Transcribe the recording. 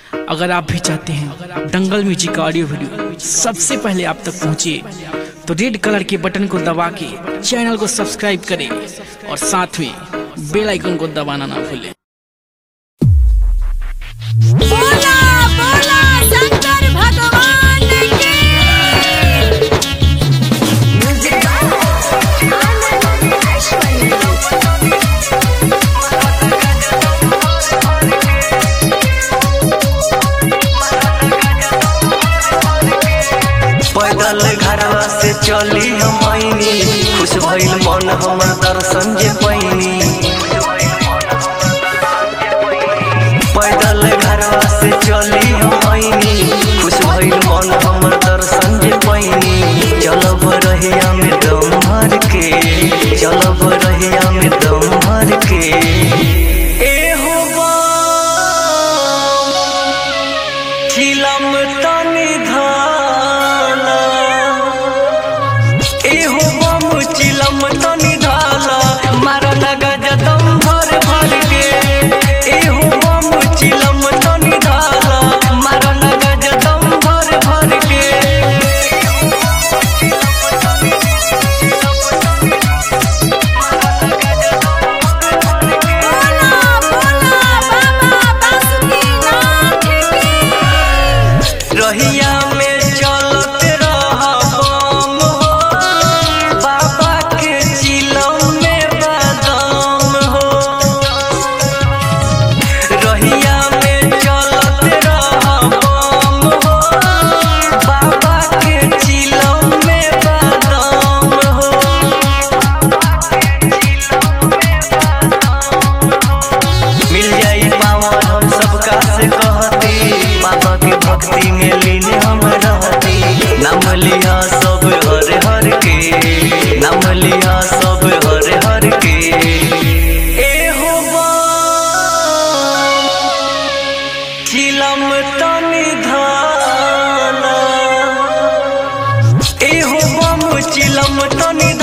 अगर आप भी चाहते हैं दंगल म्यूजिक का ऑडियो वीडियो सबसे पहले आप तक पहुंचे तो रेड कलर के बटन को दबा के चैनल को सब्सक्राइब करें और साथ में बेल आइकन को दबाना ना भूलें। बोला बोला शंकर भगवान की पैदल घरवा से चली हम आईनी, खुश भइल मन हमर दर्शन जे पैनी। पैदल घरवा से चली हम आईनी, खुश भइल मन हमर दर्शन जे पैनी। चलब रहिया में दम भर के, चलब रहिया में दम भर के। एहो चिलम तनी धाला, एहो बम चिलम तनी धाला, मारा लगा जदम भर भर के। एहो बम चिलम तनी धाला, मारा लगा जदम भर भर के। बोला बोला बाबा बासुकीनाथ की रहिया में चलत रहा बम हो, बाबा के चिलम में बादाम हो। रहिया में चलत रहा बम हो, बाबा के चिलम में बादाम हो। मिल जाई पावन हम सबका से कहती, बाबा के भक्ति में लीन हम रहती। नाम लिया सब हर हर के, नाम लिया सब हर हर के। एहो बम चिलम तनी धाला, एहो बम चिलम तनी